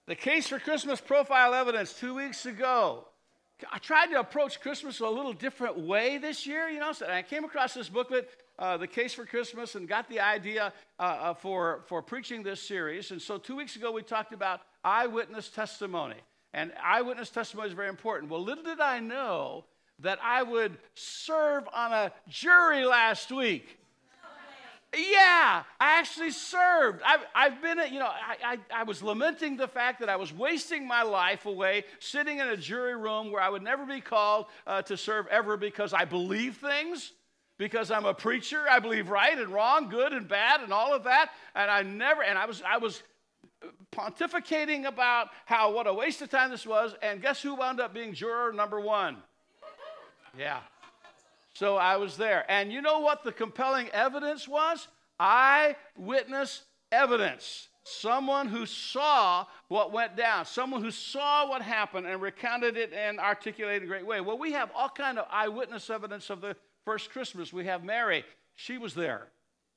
The Case for Christmas profile evidence 2 weeks ago. I tried to approach Christmas a little different way this year, so I came across this booklet, The Case for Christmas, and got the idea for preaching this series. And so 2 weeks ago, we talked about eyewitness testimony. And eyewitness testimony is very important. Well, little did I know that I would serve on a jury last week. Yeah, I actually served. I've been, I was lamenting the fact that I was wasting my life away sitting in a jury room where I would never be called to serve ever because I believe things, because I'm a preacher. I believe right and wrong, good and bad, and all of that. And I was pontificating about what a waste of time this was. And guess who wound up being juror number one? Yeah. So I was there. And you know what the compelling evidence was? Eyewitness evidence. Someone who saw what went down. Someone who saw what happened and recounted it and articulated in a great way. Well, we have all kind of eyewitness evidence of the first Christmas. We have Mary. She was there.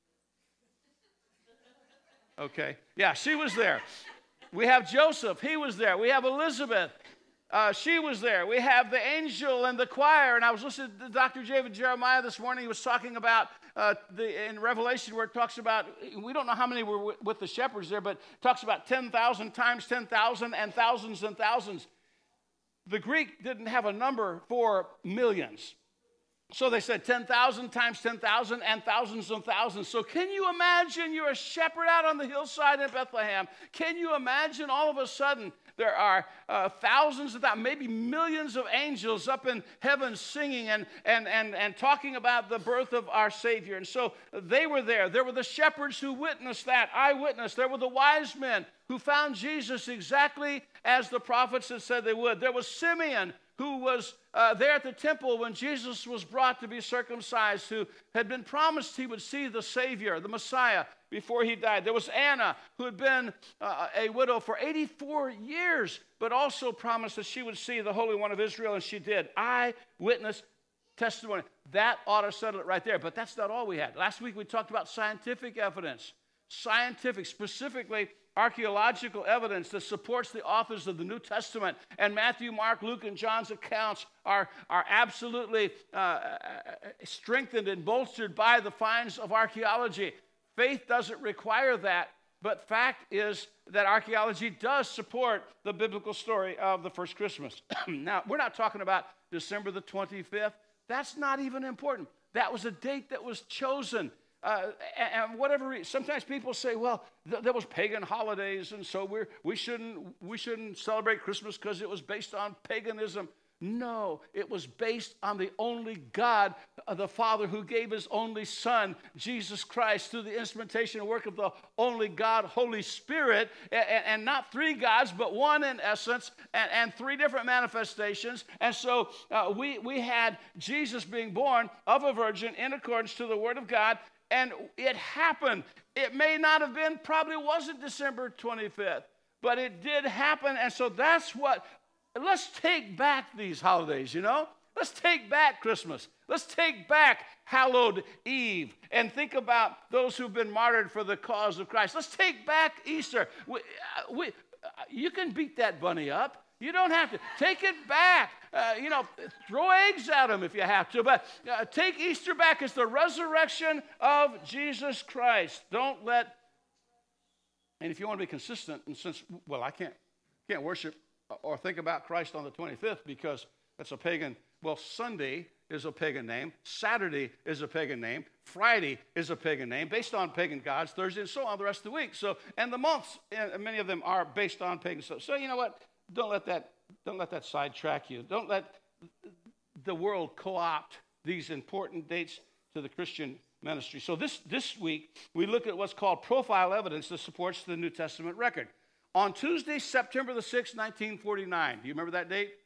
Okay. Yeah, she was there. We have Joseph. He was there. We have Elizabeth. She was there. We have the angel and the choir. And I was listening to Dr. David Jeremiah this morning. He was talking about in Revelation where it talks about, we don't know how many were with the shepherds there, but it talks about 10,000 times 10,000 and thousands and thousands. The Greek didn't have a number for millions. So they said 10,000 times 10,000 and thousands and thousands. So can you imagine you're a shepherd out on the hillside in Bethlehem? Can you imagine all of a sudden there are thousands of thousands, maybe millions of angels up in heaven singing and talking about the birth of our Savior. And so they were there. There were the shepherds who witnessed that, eyewitness. There were the wise men who found Jesus exactly as the prophets had said they would. There was Simeon, who was there at the temple when Jesus was brought to be circumcised, who had been promised he would see the Savior, the Messiah, before he died. There was Anna, who had been a widow for 84 years, but also promised that she would see the Holy One of Israel, and she did. Eyewitness testimony. That ought to settle it right there, but that's not all we had. Last week we talked about scientific evidence. Scientific, specifically archaeological evidence that supports the authors of the New Testament. And Matthew, Mark, Luke, and John's accounts are absolutely strengthened and bolstered by the finds of archaeology. Faith doesn't require that, but fact is that archaeology does support the biblical story of the first Christmas. Now, we're not talking about December the 25th. That's not even important. That was a date that was chosen. And whatever reason, sometimes people say, well, there was pagan holidays, and so we shouldn't celebrate Christmas because it was based on paganism. No, it was based on the only God, the Father, who gave his only Son, Jesus Christ, through the instrumentation and work of the only God, Holy Spirit, and not three gods, but one in essence, and three different manifestations. And so we had Jesus being born of a virgin in accordance to the Word of God, and it happened. It may not have been, probably wasn't December 25th, but it did happen, and so that's what. Let's take back these holidays, Let's take back Christmas. Let's take back Hallowed Eve and think about those who've been martyred for the cause of Christ. Let's take back Easter. You can beat that bunny up. You don't have to. Take it back. Throw eggs at them if you have to. But take Easter back. It's the resurrection of Jesus Christ. Don't let, and if you want to be consistent, and since, I can't worship or think about Christ on the 25th because that's a pagan. Well, Sunday is a pagan name. Saturday is a pagan name. Friday is a pagan name based on pagan gods. Thursday and so on the rest of the week. So, and the months, many of them are based on pagan stuff. So you know what? Don't let that sidetrack you. Don't let the world co-opt these important dates to the Christian ministry. So this week we look at what's called profile evidence that supports the New Testament record. On Tuesday, September the 6th, 1949. Do you remember that date?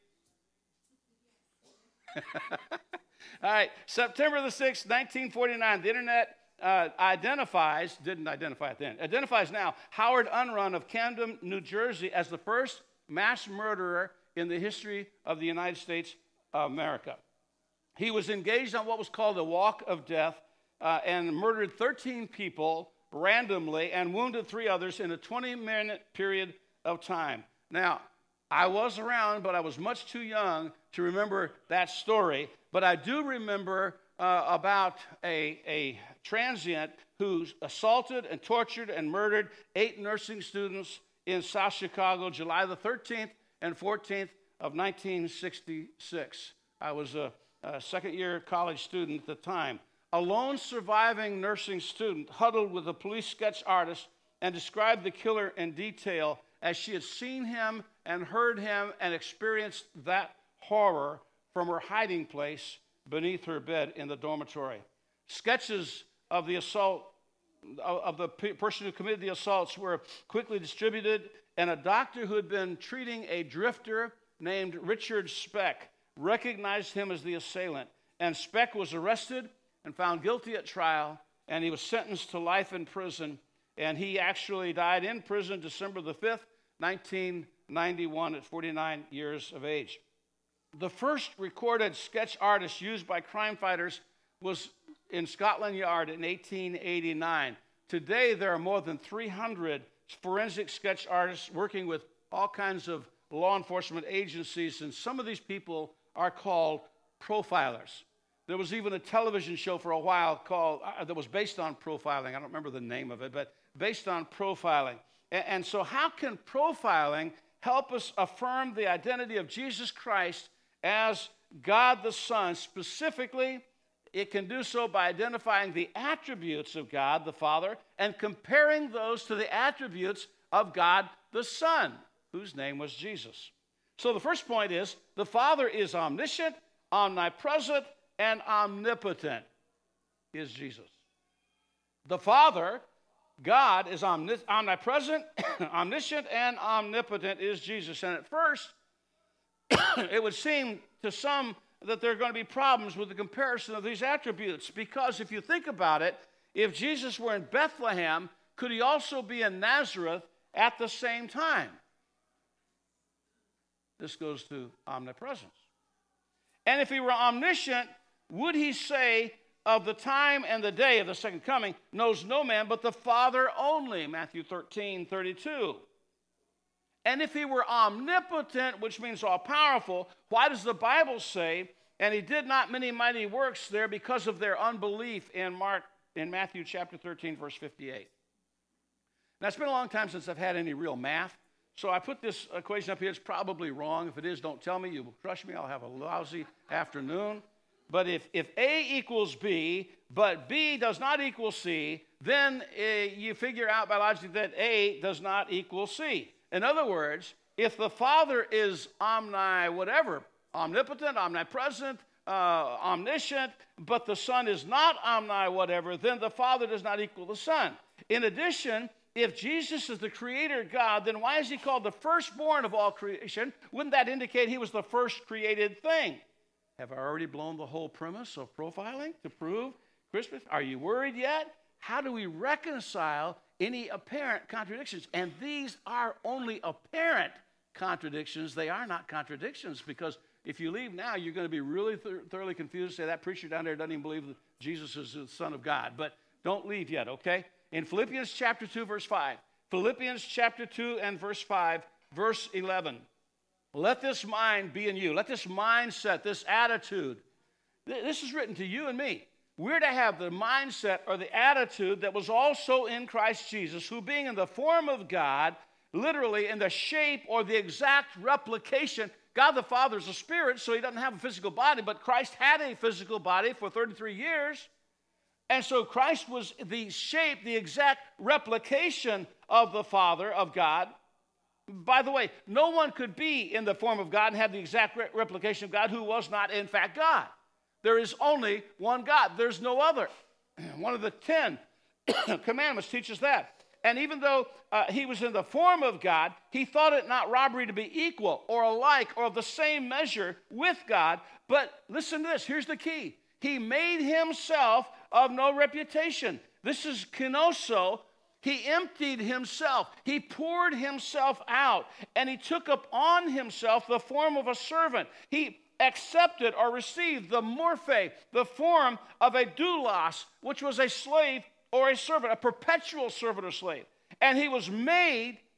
All right, September the 6th, 1949. The internet didn't identify it then, identifies now Howard Unrun of Camden, New Jersey as the first mass murderer in the history of the United States of America. He was engaged on what was called a walk of death and murdered 13 people randomly and wounded 3 others in a 20-minute period of time. Now, I was around, but I was much too young to remember that story. But I do remember about a transient who assaulted and tortured and murdered 8 nursing students in South Chicago, July the 13th and 14th of 1966. I was a second-year college student at the time. A lone surviving nursing student huddled with a police sketch artist and described the killer in detail as she had seen him and heard him and experienced that horror from her hiding place beneath her bed in the dormitory. Sketches of the assault, of the person who committed the assaults, were quickly distributed, and a doctor who had been treating a drifter named Richard Speck recognized him as the assailant. And Speck was arrested and found guilty at trial, and he was sentenced to life in prison. And he actually died in prison December the 5th, 1991, at 49 years of age. The first recorded sketch artist used by crime fighters was in Scotland Yard in 1889. Today, there are more than 300 forensic sketch artists working with all kinds of law enforcement agencies, and some of these people are called profilers. There was even a television show for a while called that was based on profiling. I don't remember the name of it, but based on profiling. And so how can profiling help us affirm the identity of Jesus Christ as God the Son? Specifically, it can do so by identifying the attributes of God the Father and comparing those to the attributes of God the Son, whose name was Jesus. So the first point is the Father is omniscient, omnipresent, and omnipotent is Jesus. The Father, God, is omnipresent, omniscient, and omnipotent is Jesus. And at first, it would seem to some that there are going to be problems with the comparison of these attributes, because if you think about it, if Jesus were in Bethlehem, could he also be in Nazareth at the same time? This goes to omnipresence. And if he were omniscient, would he say of the time and the day of the second coming knows no man but the Father only, Matthew 13:32. And if he were omnipotent, which means all-powerful, why does the Bible say, and he did not many mighty works there because of their unbelief in Matthew chapter 13, verse 58? Now, it's been a long time since I've had any real math, so I put this equation up here. It's probably wrong. If it is, don't tell me. You will crush me. I'll have a lousy afternoon. But if A equals B, but B does not equal C, then you figure out by logic that A does not equal C. In other words, if the Father is omnipotent, omnipresent, omniscient, but the Son is not omni-whatever, then the Father does not equal the Son. In addition, if Jesus is the creator God, then why is he called the firstborn of all creation? Wouldn't that indicate he was the first created thing? Have I already blown the whole premise of profiling to prove Christmas? Are you worried yet? How do we reconcile any apparent contradictions? And these are only apparent contradictions. They are not contradictions, because if you leave now, you're going to be really thoroughly confused. Say, that preacher down there doesn't even believe that Jesus is the Son of God. But don't leave yet, okay? In Philippians chapter 2, verse 5. Philippians chapter 2 and verse 5, verse 11. Let this mind be in you. Let this mindset, this attitude. This is written to you and me. We're to have the mindset or the attitude that was also in Christ Jesus, who being in the form of God, literally in the shape or the exact replication. God the Father is a spirit, so he doesn't have a physical body, but Christ had a physical body for 33 years. And so Christ was the shape, the exact replication of the Father, of God. By the way, no one could be in the form of God and have the exact replication of God who was not, in fact, God. There is only one God. There's no other. One of the 10 commandments teaches that. And even though he was in the form of God, he thought it not robbery to be equal or alike or of the same measure with God. But listen to this. Here's the key. He made himself of no reputation. This is kenoso. He emptied himself. He poured himself out. And he took upon himself the form of a servant. He accepted or received the morphe, the form of a doulos, which was a slave or a servant, a perpetual servant or slave. And he was made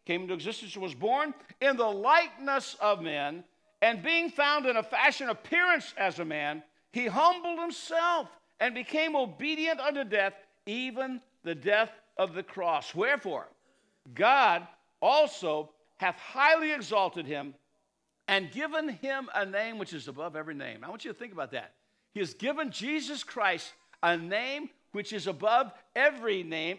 came into existence, was born in the likeness of men, and being found in a fashion appearance as a man, he humbled himself and became obedient unto death, even the death of the cross. Wherefore, God also hath highly exalted him and given him a name which is above every name. I want you to think about that. He has given Jesus Christ a name which is above every name,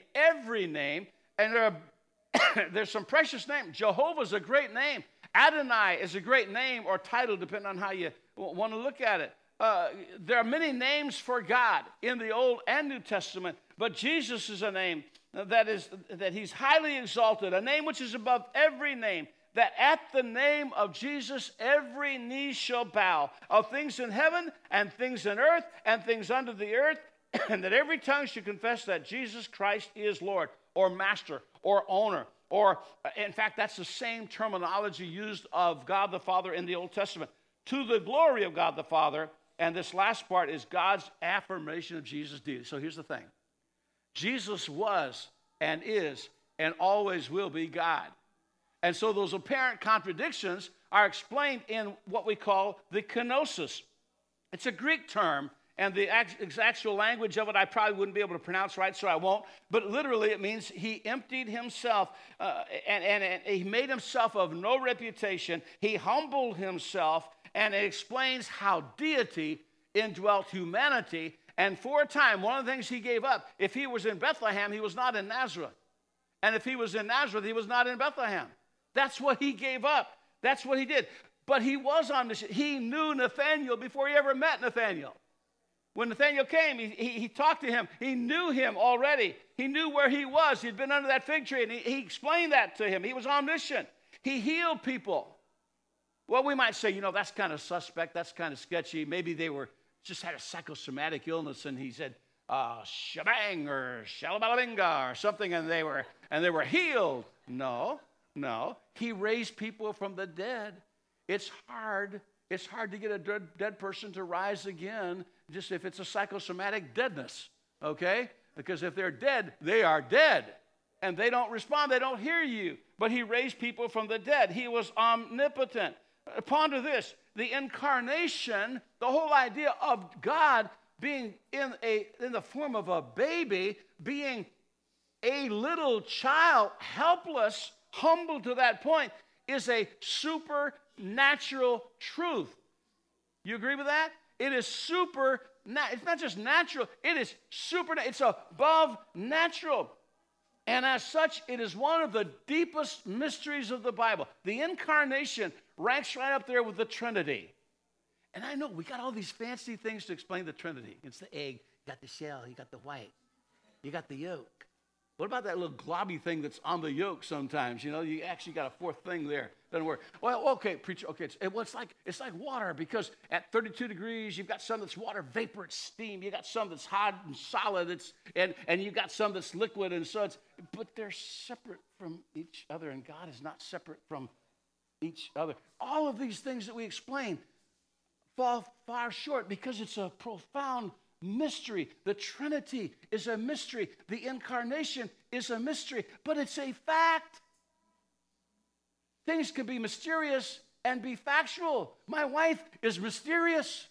and there's some precious names. Jehovah's a great name. Adonai is a great name or title, depending on how you want to look at it. There are many names for God in the Old and New Testament, but Jesus is a name that he's highly exalted, a name which is above every name, that at the name of Jesus every knee shall bow, of things in heaven and things in earth and things under the earth, and that every tongue should confess that Jesus Christ is Lord, or Master, or Owner, or, in fact, that's the same terminology used of God the Father in the Old Testament. To the glory of God the Father, and this last part is God's affirmation of Jesus' deity. So here's the thing. Jesus was and is and always will be God. And so those apparent contradictions are explained in what we call the kenosis. It's a Greek term, and the actual language of it I probably wouldn't be able to pronounce right, so I won't. But literally it means he emptied himself and he made himself of no reputation. He humbled himself, and it explains how deity indwelt humanity. And for a time, one of the things he gave up, if he was in Bethlehem, he was not in Nazareth. And if he was in Nazareth, he was not in Bethlehem. That's what he gave up. That's what he did. But he was omniscient. He knew Nathanael before he ever met Nathanael. When Nathanael came, he talked to him. He knew him already. He knew where he was. He'd been under that fig tree, and he explained that to him. He was omniscient. He healed people. Well, we might say, that's kind of suspect. That's kind of sketchy. Maybe they just had a psychosomatic illness, and he said, shabang or shalabalabinga or something, and they were healed. No. He raised people from the dead. It's hard to get a dead person to rise again, just if it's a psychosomatic deadness, okay? Because if they're dead, they are dead. And they don't respond, they don't hear you. But he raised people from the dead. He was omnipotent. Ponder this, the incarnation, the whole idea of God being in the form of a baby, being a little child, helpless, humble to that point, is a supernatural truth. You agree with that? It is it's not just natural, it is supernatural. It's above natural. And as such, it is one of the deepest mysteries of the Bible. The incarnation ranks right up there with the Trinity. And I know we got all these fancy things to explain the Trinity. It's the egg, you got the shell, you got the white, you got the yolk. What about that little globby thing that's on the yolk sometimes? You actually got a fourth thing there. Doesn't work. Well, okay, preacher, okay. It's like water, because at 32 degrees, you've got some that's water vapor, it's steam. You got some that's hot and solid, and you got some that's liquid, and so but they're separate from each other, and God is not separate from each other. All of these things that we explain fall far short because it's a profound mystery. The Trinity is a mystery. The incarnation is a mystery, but it's a fact. Things can be mysterious and be factual. My wife is mysterious,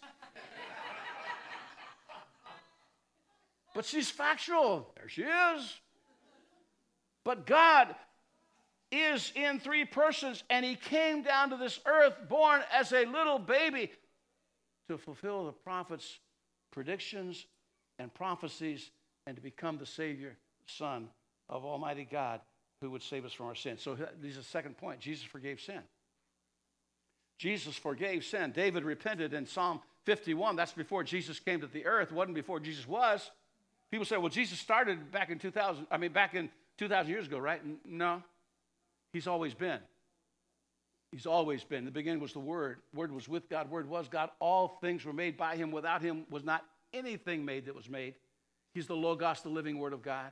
but she's factual. There she is. But God is in three persons, and he came down to this earth born as a little baby to fulfill the prophets' predictions and prophecies, and to become the Savior, Son of Almighty God, who would save us from our sins. So this is the second point. Jesus forgave sin. Jesus forgave sin. David repented in Psalm 51. That's before Jesus came to the earth. It wasn't before Jesus was. People say, well, Jesus started back in 2,000 years ago, right? No. He's always been. He's always been. In the beginning was the Word. Word was with God. Word was God. All things were made by him. Without him was not anything made that was made. He's the Logos, the living Word of God.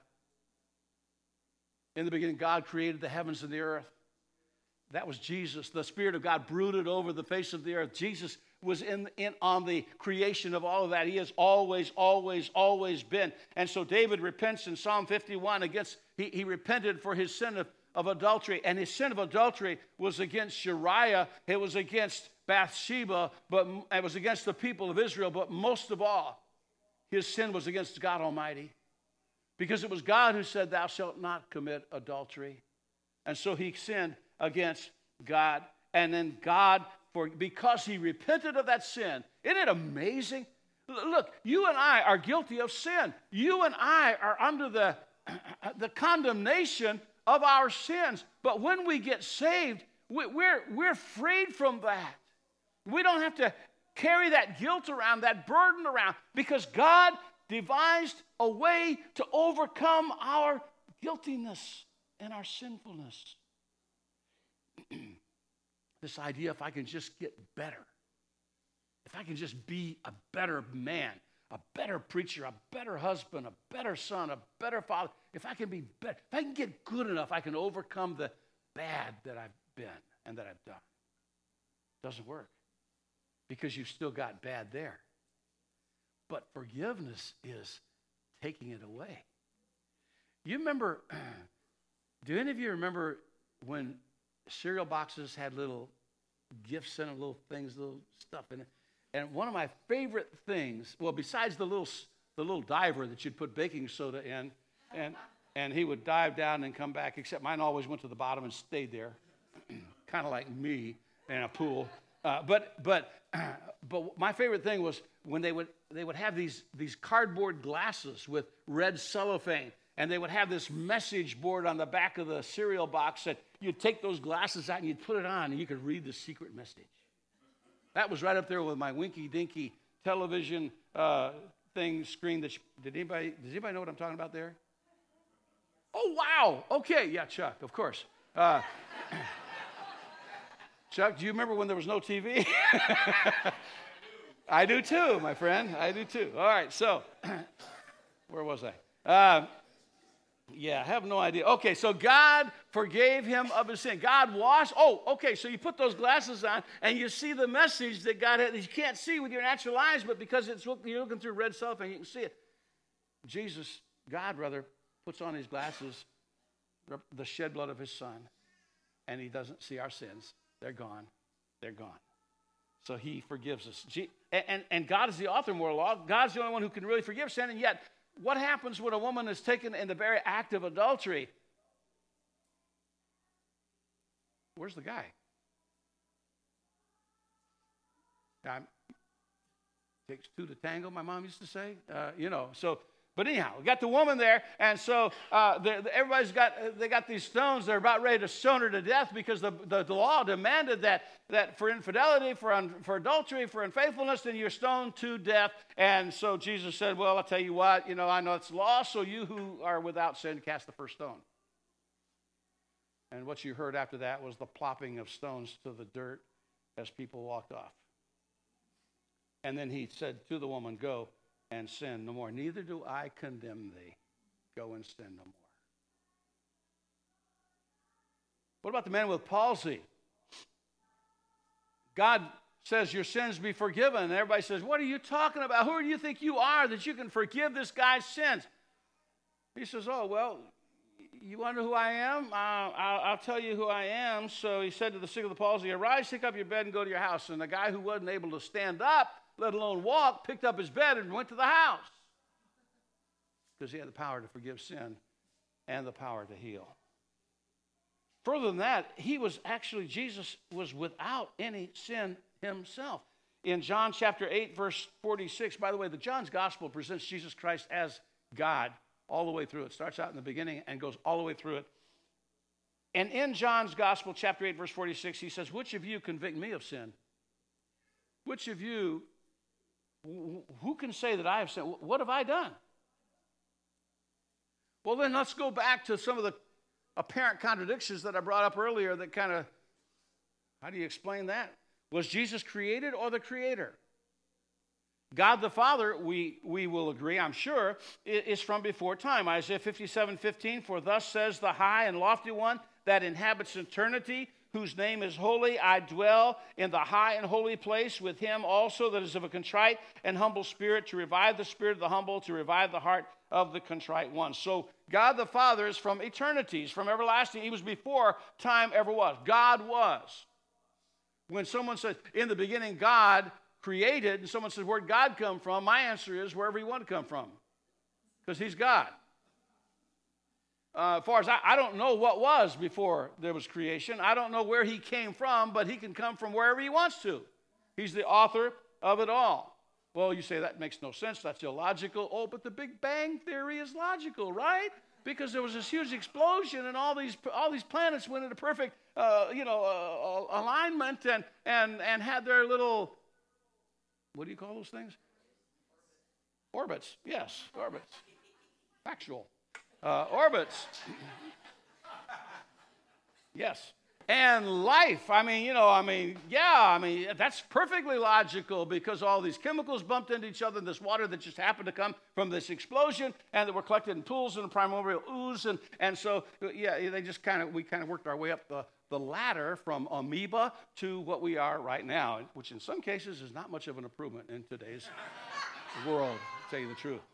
In the beginning, God created the heavens and the earth. That was Jesus. The Spirit of God brooded over the face of the earth. Jesus was in on the creation of all of that. He has always been. And so David repents in Psalm 51 he repented for his sin of adultery. And his sin of adultery was against Uriah. It was against Bathsheba, but it was against the people of Israel. But most of all, his sin was against God Almighty. Because it was God who said, thou shalt not commit adultery. And so he sinned against God. And then God, because he repented of that sin. Isn't it amazing? Look, you and I are guilty of sin. You and I are under the condemnation of our sins. But when we get saved, we're freed from that. We don't have to carry that guilt around, that burden around, because God devised a way to overcome our guiltiness and our sinfulness. This idea, if I can just get better, if I can just be a better man, a better preacher, a better husband, a better son, a better father, if I can be better, if I can get good enough, I can overcome the bad that I've been and that I've done. Doesn't work, because you've still got bad there. But forgiveness is taking it away. You remember, do any of you remember when cereal boxes had little gifts in them, little things, little stuff in it? And one of my favorite things, well, besides the little diver that you'd put baking soda in, and he would dive down and come back, except mine always went to the bottom and stayed there, kind of like me in a pool. But my favorite thing was when they would have these cardboard glasses with red cellophane, and they would have this message board on the back of the cereal box that you'd take those glasses out and you'd put it on and you could read the secret message. That was right up there with my winky dinky television thing screen. Does anybody know what I'm talking about there? Oh, wow. Okay. Yeah, Chuck, of course. Chuck, do you remember when there was no TV? I do too, my friend. I do too. All right, so where was I? Yeah, I have no idea. Okay, so God forgave him of his sin. God washed. Oh, okay, so you put those glasses on and you see the message that God had. You can't see with your natural eyes, but because you're looking through red cellophane, you can see it. God, puts on his glasses, the shed blood of his son, and he doesn't see our sins. They're gone. They're gone. So he forgives us. And God is the author of moral law. God's the only one who can really forgive sin. And yet, what happens when a woman is taken in the very act of adultery? Where's the guy? Takes two to tango, my mom used to say. But anyhow, we got the woman there, and so everybody's got these stones. They're about ready to stone her to death because the law demanded that for infidelity, for adultery, for unfaithfulness, then you're stoned to death. And so Jesus said, well, I'll tell you what, I know it's law, so you who are without sin, cast the first stone. And what you heard after that was the plopping of stones to the dirt as people walked off. And then he said to the woman, go and sin no more. Neither do I condemn thee. Go and sin no more. What about the man with palsy? God says your sins be forgiven. And everybody says, what are you talking about? Who do you think you are that you can forgive this guy's sins? He says, oh, well, you wonder who I am? I'll tell you who I am. So he said to the sick of the palsy, arise, take up your bed and go to your house. And the guy who wasn't able to stand up, let alone walk, picked up his bed and went to the house. Because he had the power to forgive sin and the power to heal. Further than that, Jesus was without any sin himself. In John chapter 8, verse 46, by the way, the John's gospel presents Jesus Christ as God all the way through. It starts out in the beginning and goes all the way through it. And in John's gospel, chapter 8, verse 46, he says, which of you convict me of sin? Which of you, who can say that I have sinned? What have I done? Well, then let's go back to some of the apparent contradictions that I brought up earlier that kind of, how do you explain that? Was Jesus created or the creator? God the Father, we will agree, I'm sure, is from before time. Isaiah 57:15, for thus says the high and lofty one that inhabits eternity, whose name is holy. I dwell in the high and holy place with him also that is of a contrite and humble spirit, to revive the spirit of the humble, to revive the heart of the contrite one. So God the Father is from eternities, from everlasting. He was before time ever was. God was. When someone says, in the beginning, God created, and someone says, where'd God come from? My answer is wherever he wanted to come from, because he's God. As far as I don't know what was before there was creation. I don't know where he came from, but he can come from wherever he wants to. He's the author of it all. Well, you say that makes no sense. That's illogical. Oh, but the Big Bang Theory is logical, right? Because there was this huge explosion, and all these planets went into perfect, alignment, and had their little, what do you call those things? Orbits. Yes, orbits. Factual. Orbits. Yes. And life, that's perfectly logical, because all these chemicals bumped into each other, and this water that just happened to come from this explosion, and that were collected in pools and primordial ooze, and so, yeah, we kind of worked our way up the ladder from amoeba to what we are right now, which in some cases is not much of an improvement in today's world, to tell you the truth.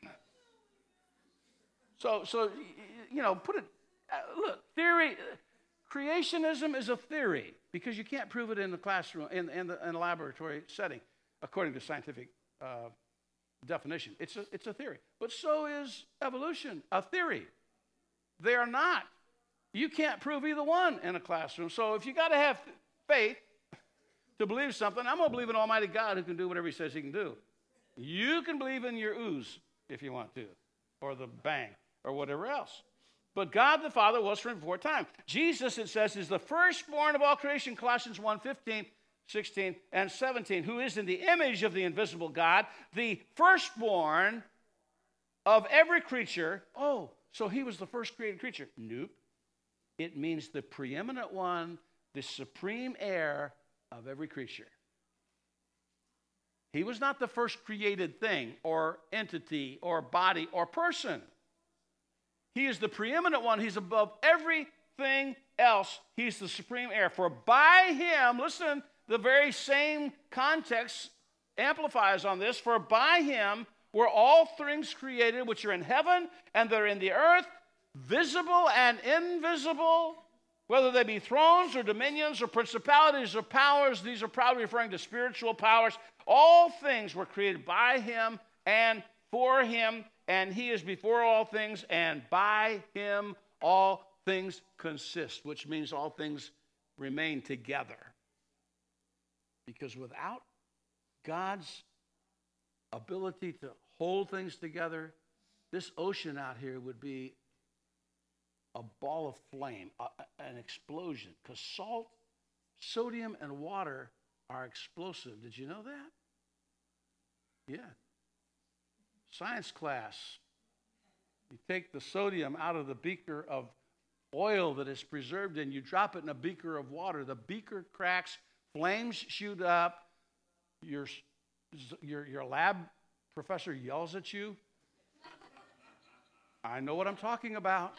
So put it, look, theory, creationism is a theory, because you can't prove it in the classroom, in a laboratory setting, according to scientific definition. It's a theory. But so is evolution, a theory. They are not. You can't prove either one in a classroom. So if you got to have faith to believe something, I'm going to believe in Almighty God, who can do whatever he says he can do. You can believe in your ooze if you want to, or the bang, or whatever else. But God the Father was from before time. Jesus, it says, is the firstborn of all creation, Colossians 1:15, 16, and 17, who is in the image of the invisible God, the firstborn of every creature. Oh, so he was the first created creature. Nope. It means the preeminent one, the supreme heir of every creature. He was not the first created thing or entity or body or person. He is the preeminent one. He's above everything else. He's the supreme heir. For by him, listen, the very same context amplifies on this. For by him were all things created which are in heaven and that are in the earth, visible and invisible, whether they be thrones or dominions or principalities or powers. These are probably referring to spiritual powers. All things were created by him and for him, and he is before all things, and by him all things consist, which means all things remain together. Because without God's ability to hold things together, this ocean out here would be a ball of flame, an explosion, because salt, sodium, and water are explosive. Did you know that? Yeah. Science class. You take the sodium out of the beaker of oil that is preserved in, you drop it in a beaker of water. The beaker cracks, flames shoot up, your lab professor yells at you. I know what I'm talking about.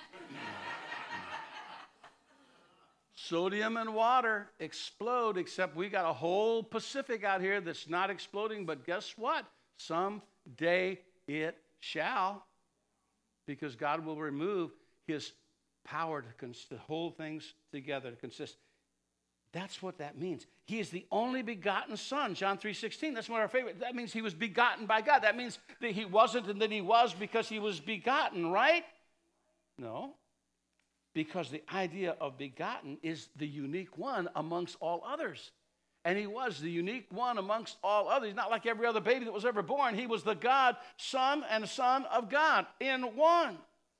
Sodium and water explode, except we got a whole Pacific out here that's not exploding, but guess what? Someday it shall, because God will remove his power to hold things together, to consist. That's what that means. He is the only begotten Son, John 3:16. That's one of our favorite. That means he was begotten by God. That means that he wasn't and then he was because he was begotten, right? No. Because the idea of begotten is the unique one amongst all others. And he was the unique one amongst all others. Not like every other baby that was ever born. He was the God, Son, and Son of God in one.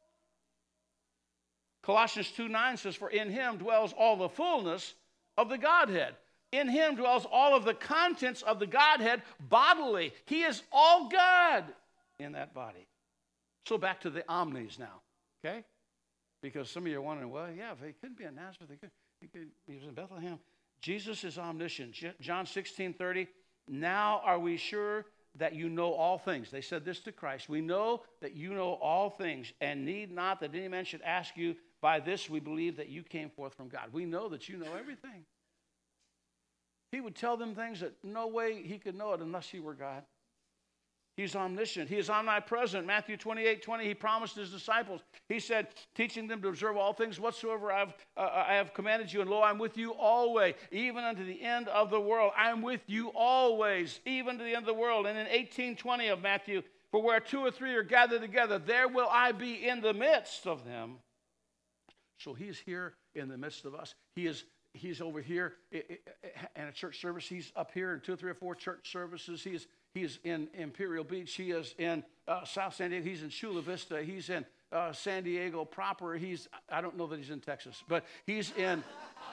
Colossians 2:9 says, for in him dwells all the fullness of the Godhead. In him dwells all of the contents of the Godhead bodily. He is all God in that body. So back to the omnis now, okay? Because some of you are wondering, well, yeah, if he couldn't be in Nazareth, he was in Bethlehem. Jesus is omniscient. John 16:30, now are we sure that you know all things? They said this to Christ. We know that you know all things and need not that any man should ask you. By this we believe that you came forth from God. We know that you know everything. He would tell them things that no way he could know it unless he were God. He's omniscient. He is omnipresent. Matthew 28:20, he promised his disciples. He said, teaching them to observe all things whatsoever I have commanded you. And lo, I'm with you always, even unto the end of the world. I'm with you always, even to the end of the world. And in 18:20 of Matthew, for where two or three are gathered together, there will I be in the midst of them. So he's here in the midst of us. He's over here in a church service. He's up here in 2, 3, or 4 church services. He is in Imperial Beach. He is in South San Diego. He's in Chula Vista. He's in San Diego proper. I don't know that he's in Texas, but he's in,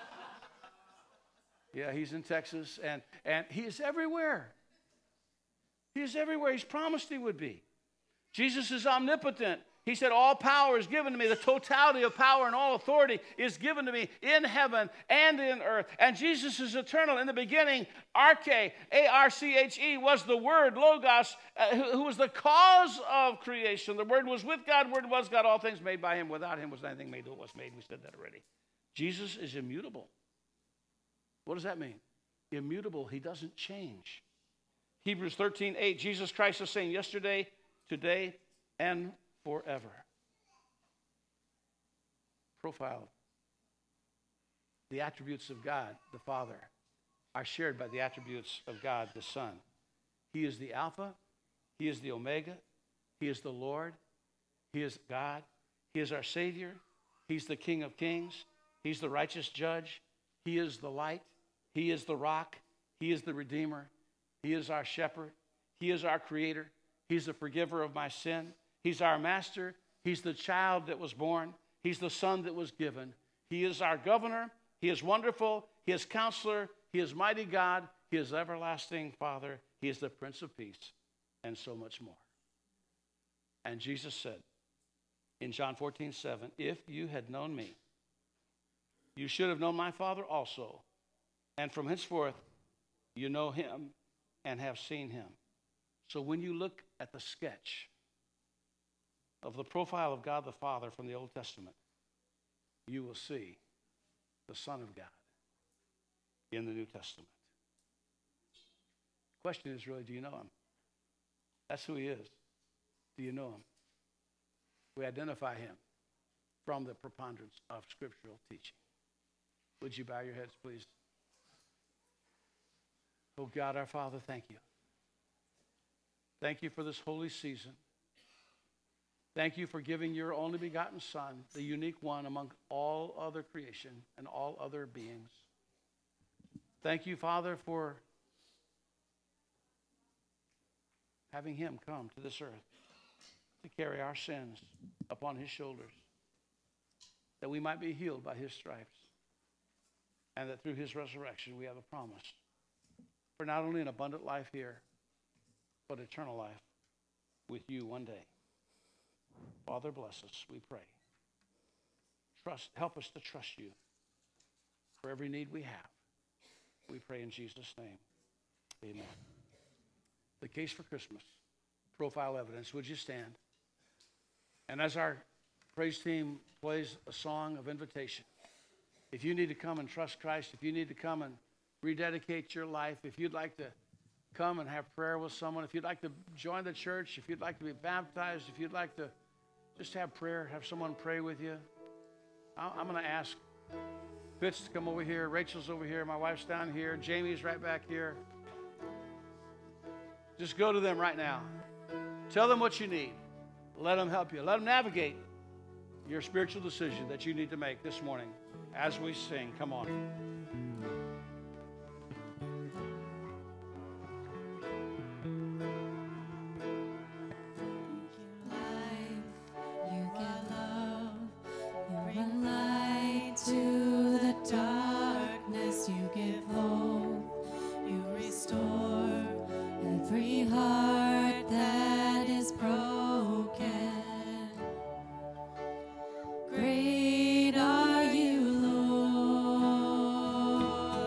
he's in Texas. And he is everywhere. He is everywhere. He's promised he would be. Jesus is omnipotent. He said, all power is given to me. The totality of power and all authority is given to me in heaven and in earth. And Jesus is eternal. In the beginning, Arche, A-R-C-H-E, was the Word, Logos, who was the cause of creation. The Word was with God, Word was God, all things made by him. Without him was anything made that was made. We said that already. Jesus is immutable. What does that mean? Immutable. He doesn't change. Hebrews 13:8, Jesus Christ is saying yesterday, today, and forever. Profile. The attributes of God, the Father, are shared by the attributes of God, the Son. He is the Alpha. He is the Omega. He is the Lord. He is God. He is our Savior. He's the King of Kings. He's the righteous judge. He is the light. He is the rock. He is the Redeemer. He is our shepherd. He is our creator. He's the forgiver of my sin. He's our master. He's the child that was born. He's the son that was given. He is our governor. He is wonderful. He is counselor. He is mighty God. He is everlasting Father. He is the Prince of Peace, and so much more. And Jesus said in John 14:7, if you had known me, you should have known my Father also. And from henceforth, you know him and have seen him. So when you look at the sketch of the profile of God the Father from the Old Testament, you will see the Son of God in the New Testament. The question is really, do you know him? That's who he is. Do you know him? We identify him from the preponderance of scriptural teaching. Would you bow your heads, please? Oh God, our Father, thank you. Thank you for this holy season. Thank you for giving your only begotten Son, the unique one among all other creation and all other beings. Thank you, Father, for having him come to this earth to carry our sins upon his shoulders, that we might be healed by his stripes, and that through his resurrection we have a promise for not only an abundant life here, but eternal life with you one day. Father, bless us, we pray. Help us to trust you for every need we have. We pray in Jesus' name. Amen. The case for Christmas, profile evidence. Would you stand? And as our praise team plays a song of invitation, if you need to come and trust Christ, if you need to come and rededicate your life, if you'd like to come and have prayer with someone, if you'd like to join the church, if you'd like to be baptized, if you'd like to just have prayer, have someone pray with you, I'm going to ask Fitz to come over here. Rachel's over here. My wife's down here. Jamie's right back here. Just go to them right now. Tell them what you need. Let them help you. Let them navigate your spiritual decision that you need to make this morning as we sing. Come on. Great are you, Lord.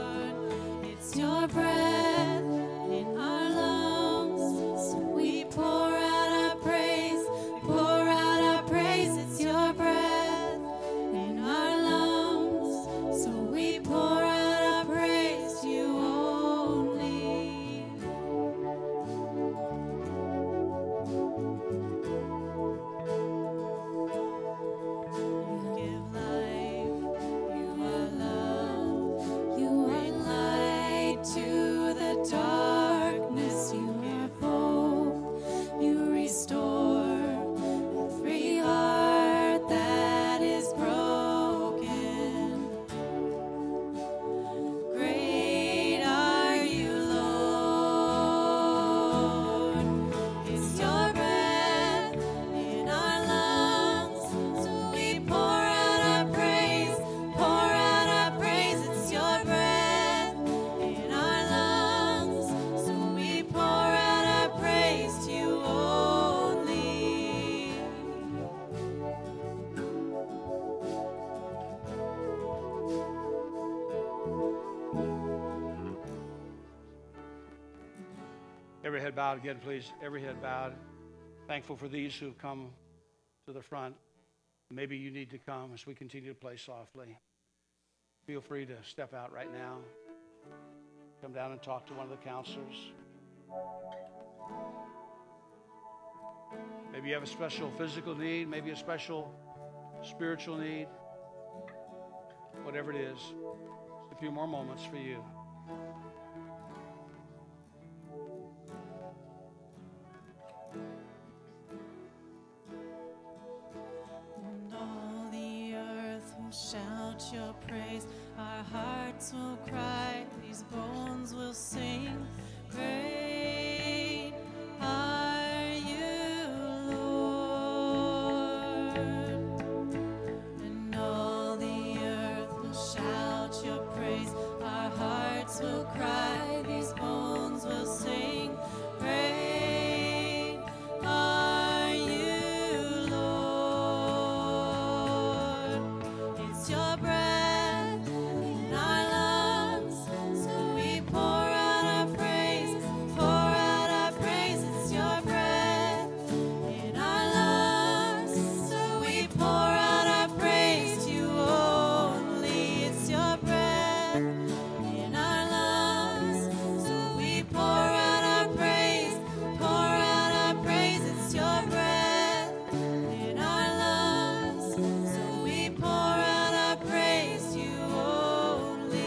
head bowed again, please. Every head bowed. Thankful for these who have come to the front. Maybe you need to come as we continue to play softly. Feel free to step out right now. Come down and talk to one of the counselors. Maybe you have a special physical need, maybe a special spiritual need. Whatever it is, just a few more moments for you. And all the earth will shout your praise. Our hearts will cry, these bones will sing. Great are you, Lord. And all the earth will shout your praise. Our hearts will cry, these bones will sing. Great are you, Lord. It's your breath in our lungs, so we pour out our praise, pour out our praise. It's your breath in our lungs, so we pour out our praise to you only. It's your breath in our lungs, so we pour out our praise, pour out our praise. It's your breath in our lungs, so we pour out our praise to you only.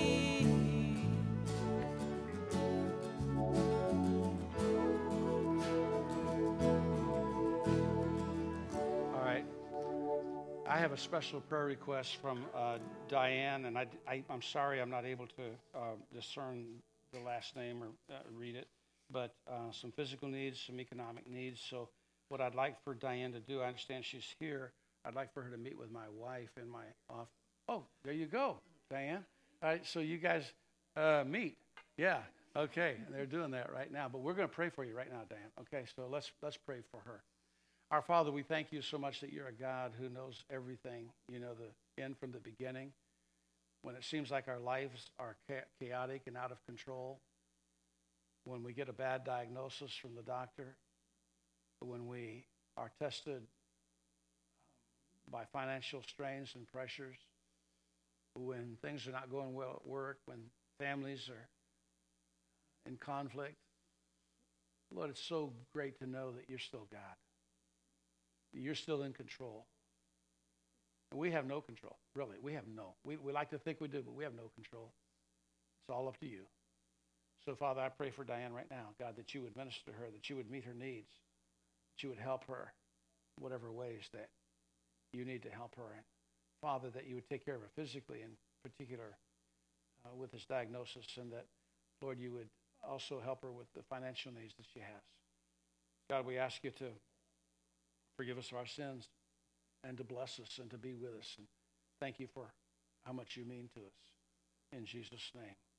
All right. I have a special prayer request from Diane, and I'm sorry I'm not able to discern the last name or read it, but some physical needs, some economic needs. So what I'd like for Diane to do, I understand she's here. I'd like for her to meet with my wife in my office. Oh, there you go, Diane. All right, so you guys meet. Yeah, okay, they're doing that right now. But we're going to pray for you right now, Diane. Okay, so let's pray for her. Our Father, we thank you so much that you're a God who knows everything. You know the end from the beginning. When it seems like our lives are chaotic and out of control, when we get a bad diagnosis from the doctor, when we are tested by financial strains and pressures, when things are not going well at work, when families are in conflict, Lord, it's so great to know that you're still God. You're still in control. And we have no control, really. We like to think we do, but we have no control. It's all up to you. So, Father, I pray for Diane right now, God, that you would minister to her, that you would meet her needs, that you would help her in whatever ways that you need to help her. And, Father, that you would take care of her physically, in particular with this diagnosis, and that, Lord, you would also help her with the financial needs that she has. God, we ask you to forgive us of our sins and to bless us and to be with us. And thank you for how much you mean to us. In Jesus' name.